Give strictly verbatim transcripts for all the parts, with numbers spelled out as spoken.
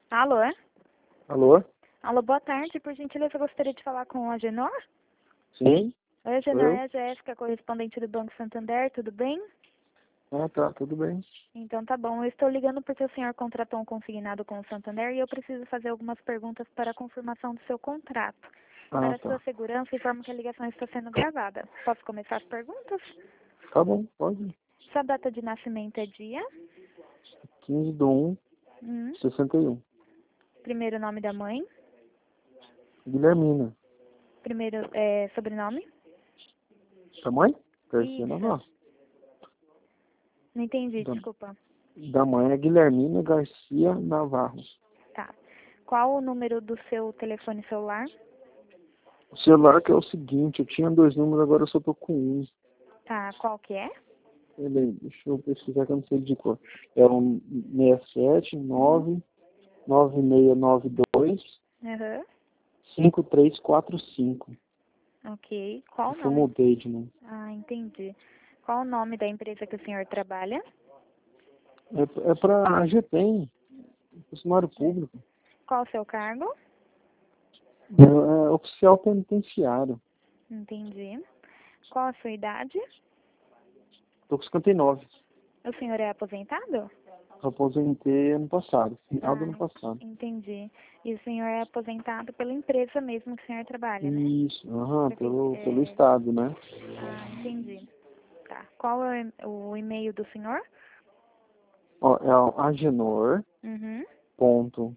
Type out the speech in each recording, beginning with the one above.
Alô? Alô? Alô, boa tarde. Por gentileza, eu gostaria de falar com a Agenor. Sim? Oi, Agenor, Eu? é a Jéssica, correspondente do Banco Santander, tudo bem? Ah, tá, tudo bem. Então tá bom. Eu estou ligando porque o senhor contratou um consignado com o Santander e eu preciso fazer algumas perguntas para a confirmação do seu contrato. Ah, Para a sua tá. segurança, informo que a ligação está sendo gravada. Posso começar as perguntas? Tá bom, pode. Sua data de nascimento é dia? quinze de um Hum. de sessenta e um. Primeiro nome da mãe? Guilhermina. Primeiro é, sobrenome? Da mãe? Garcia Isso. Navarro. Não entendi, Da, desculpa. da mãe é Guilhermina Garcia Navarro. Tá. Qual o número do seu telefone celular? O celular que é o seguinte, eu tinha dois números, agora eu só tô com um. Tá, qual que é? Ele, deixa eu pesquisar que eu não sei de cor. É o seis sete nove nove seis nove dois Aham. cinco três quatro cinco. Ok. Qual o Eu nome? mudei de nome. Ah, entendi. Qual o nome da empresa que o senhor trabalha? É, é pra a GEPEM, funcionário público. Qual o seu cargo? É, é oficial penitenciário. Entendi. Qual a sua idade? Tô com cinquenta e nove. O senhor é aposentado? Aposentei ano passado, final do Ah, ano passado. entendi. E o senhor é aposentado pela empresa mesmo que o senhor trabalha, né? Isso, aham, Prefe- pelo, pelo é, estado, né? Ah, entendi. Tá. Qual é o e-mail do senhor? Ó, é o agenor Uhum. ponto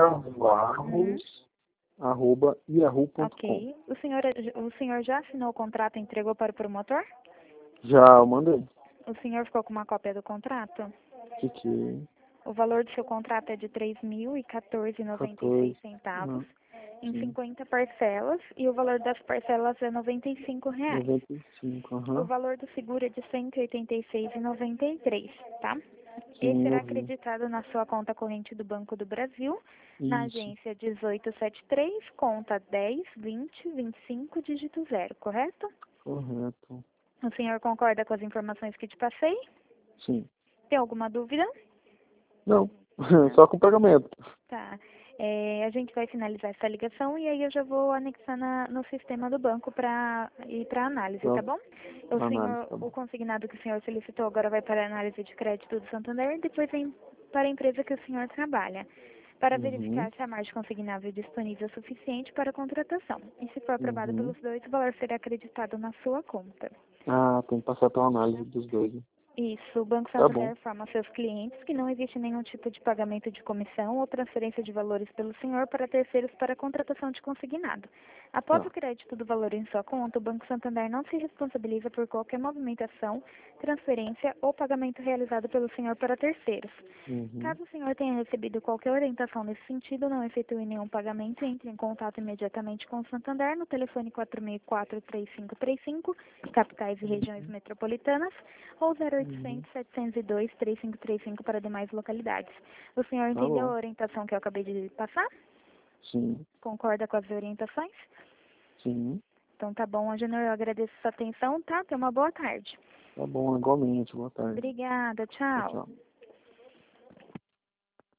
Uhum. marvarros arroba yahoo ponto com. Ok. O senhor, o senhor já assinou o contrato e entregou para o promotor? Já eu mandei. O senhor ficou com uma cópia do contrato? Fiquei O valor do seu contrato é de três mil e quatorze reais e noventa e seis quatorze. centavos Não, em sim. cinquenta parcelas e o valor das parcelas é noventa e cinco reais. noventa e cinco, O aham. valor do seguro é de cento e oitenta e seis reais e noventa e três centavos, tá? Esse Sim, será eu vi. acreditado na sua conta corrente do Banco do Brasil, na Isso, agência dezoito setenta e três, conta dez, vinte, vinte e cinco, dígito zero, correto? correto. O senhor concorda com as informações que te passei? Sim. Tem alguma dúvida? Não, Não. só com pagamento. Tá. É, a gente vai finalizar essa ligação e aí eu já vou anexar na, no sistema do banco para ir para análise, tá Só bom? O análise, senhor, tá o bom. consignado que o senhor solicitou agora vai para a análise de crédito do Santander e depois vem para a empresa que o senhor trabalha, para Uhum, verificar se a margem consignável é disponível o suficiente para a contratação. E se for aprovado uhum. pelos dois, o valor será acreditado na sua conta. Ah, tem que passar pela análise dos dois, né? Isso, o Banco Tá bom. Santander informa aos seus clientes que não existe nenhum tipo de pagamento de comissão ou transferência de valores pelo senhor para terceiros para a contratação de consignado. Após o Tá. crédito do valor em sua conta, o Banco Santander não se responsabiliza por qualquer movimentação, transferência ou pagamento realizado pelo senhor para terceiros. Uhum. Caso o senhor tenha recebido qualquer orientação nesse sentido, não efetue nenhum pagamento, entre em contato imediatamente com o Santander no telefone quatro seis quatro, três cinco três cinco, capitais e regiões metropolitanas, ou zero Uhum. oitocentos, setecentos e dois, três cinco três cinco para demais localidades. O senhor Tá entendeu bom. a orientação que eu acabei de passar? Sim, Concorda com as orientações? sim. Então tá bom, Agenor, eu agradeço a sua atenção, tá? Tenha uma boa tarde. Tá bom, igualmente. Boa tarde. Obrigada, Tchau, tchau. tchau.